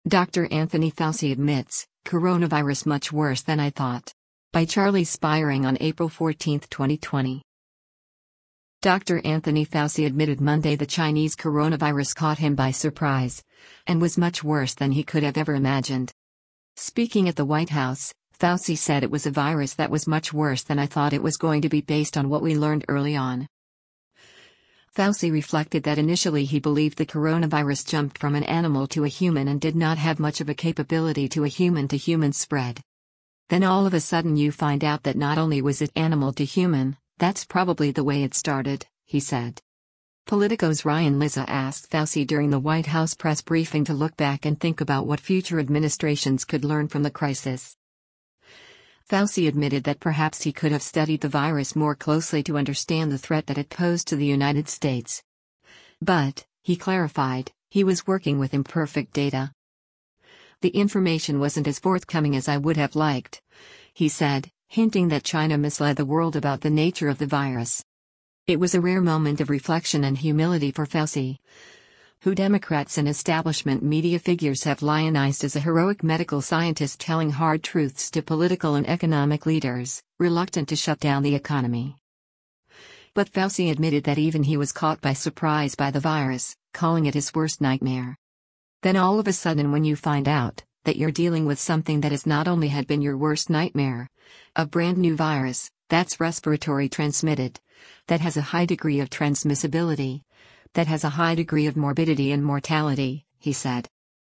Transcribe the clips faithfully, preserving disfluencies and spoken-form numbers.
Doctor Anthony Fauci admits, coronavirus much worse than I thought. By Charlie Spiring on April fourteenth, twenty twenty. Doctor Anthony Fauci admitted Monday the Chinese coronavirus caught him by surprise, and was much worse than he could have ever imagined. Speaking at the White House, Fauci said it was a virus that was much worse than I thought it was going to be based on what we learned early on. Fauci reflected that initially he believed the coronavirus jumped from an animal to a human and did not have much of a capability to a human-to-human spread. Then all of a sudden you find out that not only was it animal to human, that's probably the way it started, he said. Politico's Ryan Lizza asked Fauci during the White House press briefing to look back and think about what future administrations could learn from the crisis. Fauci admitted that perhaps he could have studied the virus more closely to understand the threat that it posed to the United States. But, he clarified, he was working with imperfect data. The information wasn't as forthcoming as I would have liked, he said, hinting that China misled the world about the nature of the virus. It was a rare moment of reflection and humility for Fauci, who Democrats and establishment media figures have lionized as a heroic medical scientist telling hard truths to political and economic leaders, reluctant to shut down the economy. But Fauci admitted that even he was caught by surprise by the virus, calling it his worst nightmare. Then all of a sudden when you find out that you're dealing with something that has not only had been your worst nightmare, a brand new virus, that's respiratory transmitted, that has a high degree of transmissibility, that has a high degree of morbidity and mortality, he said.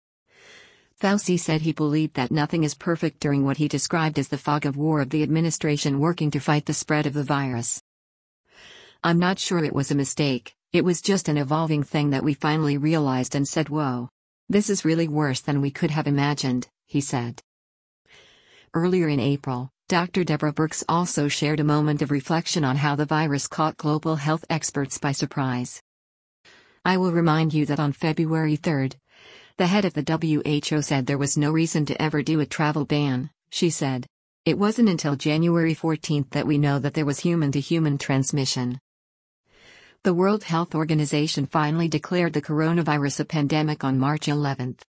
Fauci said he believed that nothing is perfect during what he described as the fog of war of the administration working to fight the spread of the virus. I'm not sure it was a mistake, it was just an evolving thing that we finally realized and said, whoa, this is really worse than we could have imagined, he said. Earlier in April, Doctor Deborah Birx also shared a moment of reflection on how the virus caught global health experts by surprise. I will remind you that on February third, the head of the W H O said there was no reason to ever do a travel ban, she said. It wasn't until January fourteenth that we know that there was human-to-human transmission. The World Health Organization finally declared the coronavirus a pandemic on March eleventh.